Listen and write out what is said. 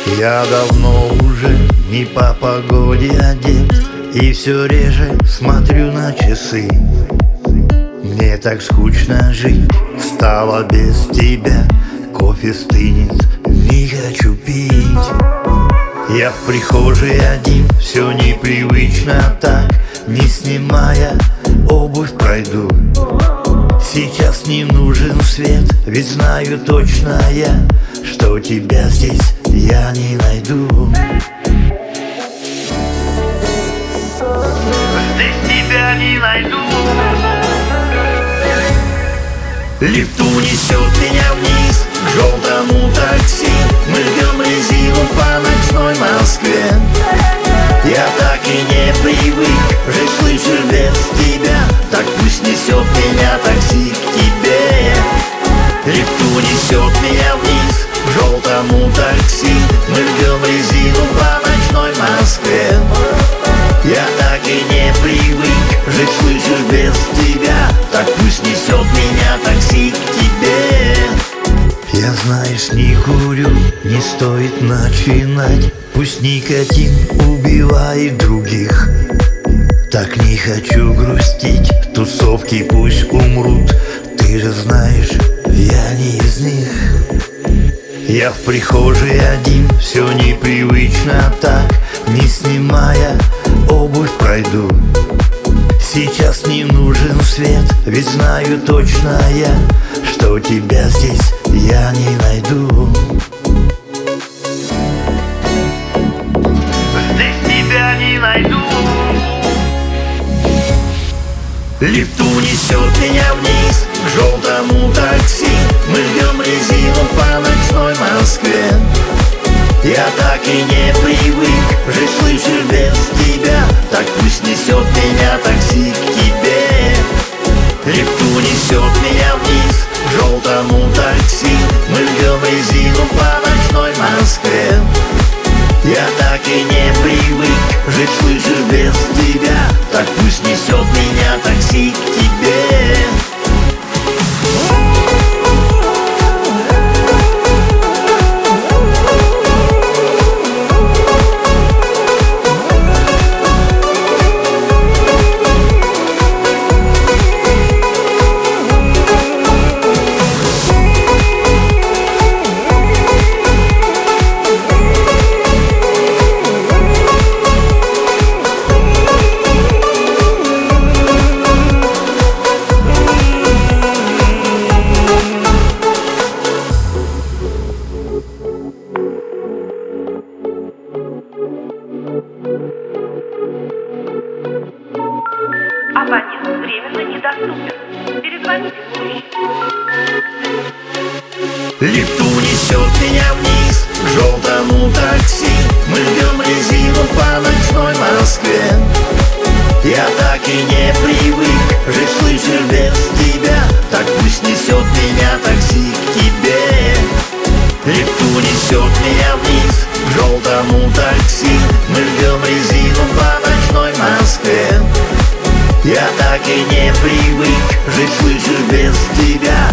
Я давно уже не по погоде одет, и все реже смотрю на часы. Мне так скучно жить стало без тебя. Кофе стынет, не хочу пить. Я в прихожей один, все непривычно так. Не снимая обувь пройду. Сейчас не нужен свет, ведь знаю точно я, что тебя здесь я не найду. Здесь тебя не найду. Лифт унесет меня вниз к желтому такси. Мы ждем резину по ночной Москве. Я так и не привык жить, слышишь, без тебя. Так пусть несет меня такси к тебе. Лифт унесет меня вниз к желтому такси. Мы ждем резину по ночной Москве. Я так и не привык жить, слышишь, без тебя. Так пусть несет меня такси к тебе. Я, знаешь, не курю, не стоит начинать. Пусть никотин убивает других. Так не хочу грустить, тусовки пусть умрут. Ты же знаешь, я не из них. Я в прихожей один, все непривычно так. Не снимая обувь пройду. Сейчас не нужен свет, ведь знаю точно я, что тебя здесь я не найду. Здесь тебя не найду. Лифт унесет меня вниз к желтому такси. Мы ждем резину по ночной Москве. Я так и не привык жить, слышишь, без тебя. Так пусть несет меня такси к тебе. Лифт унесет меня вниз к желтому такси. Мы ждем резину по ночной Москве. Я так и не привык жить, слышишь, без тебя. Так пусть несет меня такси к тебе. Абонент временно недоступен. Перезвоните позже. Лифт унесет меня вниз к желтому такси. Мы ждем резину по ночной Москве. Я так и не привык жить, слышишь, без тебя. Так пусть несет меня такси к тебе. Лифт унесет меня вниз к желтому такси. Мы ждем резину по ночной Москве. Я так и не привык жить, слышишь, без тебя.